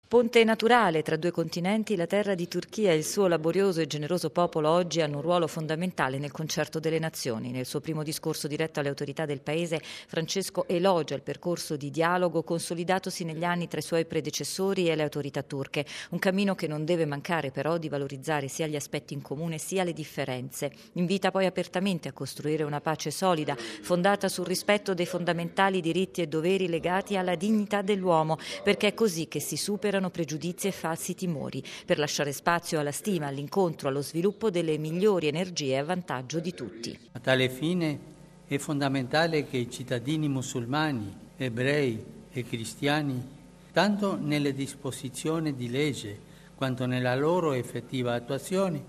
Ponte naturale tra due continenti, la terra di Turchia e il suo laborioso e generoso popolo oggi hanno un ruolo fondamentale nel concerto delle nazioni. Nel suo primo discorso diretto alle autorità del paese, Francesco elogia il percorso di dialogo consolidatosi negli anni tra i suoi predecessori e le autorità turche, un cammino che non deve mancare però di valorizzare sia gli aspetti in comune sia le differenze. Invita poi apertamente a costruire una pace solida, fondata sul rispetto dei fondamentali diritti e doveri legati alla dignità dell'uomo, perché è così che si superano pregiudizi e falsi timori, per lasciare spazio alla stima, all'incontro, allo sviluppo delle migliori energie a vantaggio di tutti. A tale fine è fondamentale che i cittadini musulmani, ebrei e cristiani, tanto nelle disposizioni di legge quanto nella loro effettiva attuazione,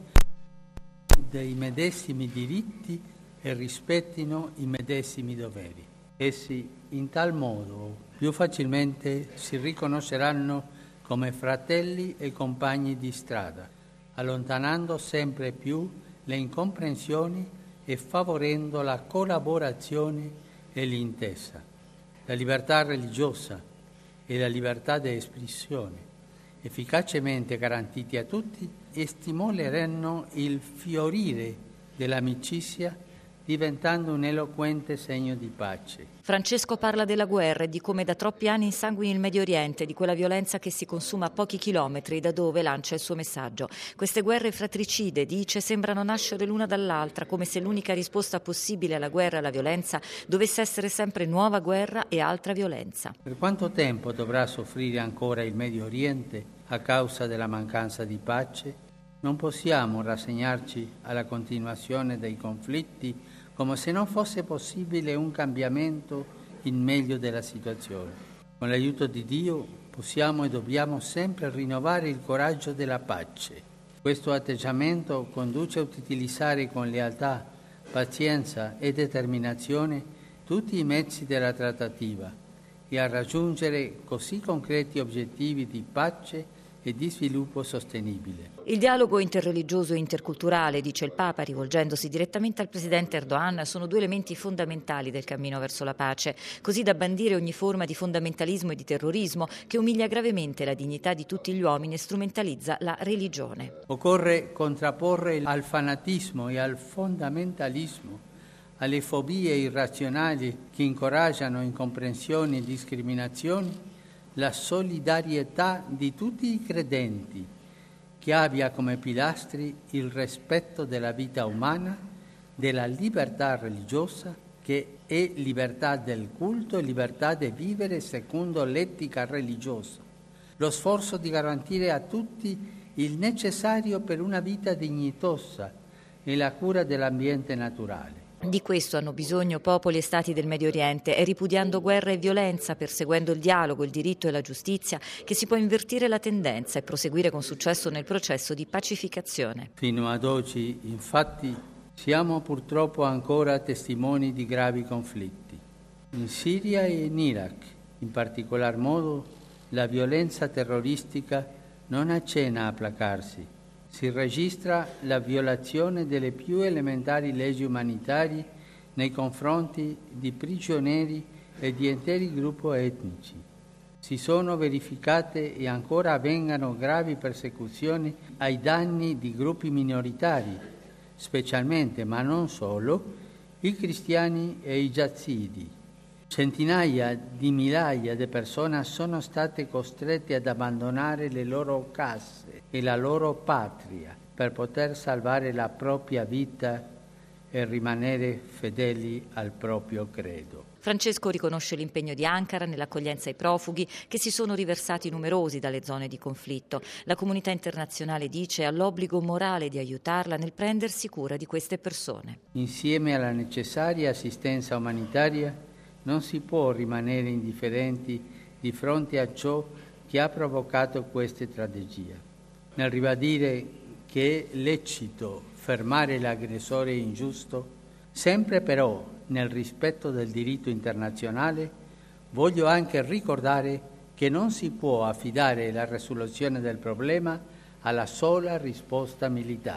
dei medesimi diritti e rispettino i medesimi doveri. Essi in tal modo più facilmente si riconosceranno come fratelli e compagni di strada, allontanando sempre più le incomprensioni e favorendo la collaborazione e l'intesa. La libertà religiosa e la libertà di espressione, efficacemente garantiti a tutti, stimoleranno il fiorire dell'amicizia, diventando un eloquente segno di pace. Francesco parla della guerra e di come da troppi anni insanguini il Medio Oriente, di quella violenza che si consuma a pochi chilometri da dove lancia il suo messaggio. Queste guerre fratricide, dice, sembrano nascere l'una dall'altra, come se l'unica risposta possibile alla guerra e alla violenza dovesse essere sempre nuova guerra e altra violenza. Per quanto tempo dovrà soffrire ancora il Medio Oriente a causa della mancanza di pace? Non possiamo rassegnarci alla continuazione dei conflitti come se non fosse possibile un cambiamento in meglio della situazione. Con l'aiuto di Dio possiamo e dobbiamo sempre rinnovare il coraggio della pace. Questo atteggiamento conduce a utilizzare con lealtà, pazienza e determinazione tutti i mezzi della trattativa e a raggiungere così concreti obiettivi di pace e di sviluppo sostenibile. Il dialogo interreligioso e interculturale, dice il Papa rivolgendosi direttamente al presidente Erdogan, sono due elementi fondamentali del cammino verso la pace, così da bandire ogni forma di fondamentalismo e di terrorismo che umilia gravemente la dignità di tutti gli uomini e strumentalizza la religione. Occorre contrapporre al fanatismo e al fondamentalismo, alle fobie irrazionali che incoraggiano incomprensioni e discriminazioni, la solidarietà di tutti i credenti, che abbia come pilastri il rispetto della vita umana, della libertà religiosa, che è libertà del culto e libertà di vivere secondo l'etica religiosa, lo sforzo di garantire a tutti il necessario per una vita dignitosa e la cura dell'ambiente naturale. Di questo hanno bisogno popoli e stati del Medio Oriente e ripudiando guerra e violenza, perseguendo il dialogo, il diritto e la giustizia, che si può invertire la tendenza e proseguire con successo nel processo di pacificazione. Fino ad oggi, infatti, siamo purtroppo ancora testimoni di gravi conflitti. In Siria e in Iraq, in particolar modo, la violenza terroristica non accenna a placarsi. Si registra la violazione delle più elementari leggi umanitarie nei confronti di prigionieri e di interi gruppi etnici. Si sono verificate e ancora avvengono gravi persecuzioni ai danni di gruppi minoritari, specialmente, ma non solo, i cristiani e i yazidi. Centinaia di migliaia di persone sono state costrette ad abbandonare le loro case e la loro patria per poter salvare la propria vita e rimanere fedeli al proprio credo. Francesco riconosce l'impegno di Ankara nell'accoglienza ai profughi che si sono riversati numerosi dalle zone di conflitto. La comunità internazionale, dice, ha l'obbligo morale di aiutarla nel prendersi cura di queste persone. Insieme alla necessaria assistenza umanitaria non si può rimanere indifferenti di fronte a ciò che ha provocato queste tragedie. Nel ribadire che è lecito fermare l'aggressore ingiusto, sempre però nel rispetto del diritto internazionale, voglio anche ricordare che non si può affidare la risoluzione del problema alla sola risposta militare.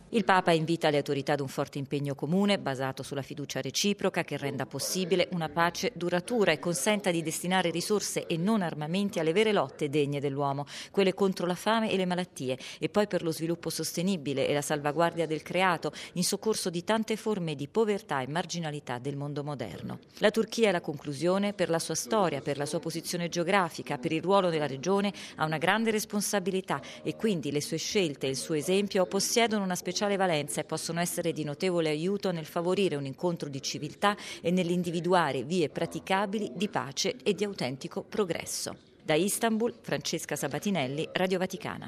Il Papa invita le autorità ad un forte impegno comune basato sulla fiducia reciproca che renda possibile una pace duratura e consenta di destinare risorse e non armamenti alle vere lotte degne dell'uomo, quelle contro la fame e le malattie, e poi per lo sviluppo sostenibile e la salvaguardia del creato in soccorso di tante forme di povertà e marginalità del mondo moderno. La Turchia, alla conclusione, per la sua storia, per la sua posizione geografica, per il ruolo nella regione, ha una grande responsabilità e quindi le sue scelte e il suo esempio possiedono una speciale valenza e possono essere di notevole aiuto nel favorire un incontro di civiltà e nell'individuare vie praticabili di pace e di autentico progresso. Da Istanbul, Francesca Sabatinelli, Radio Vaticana.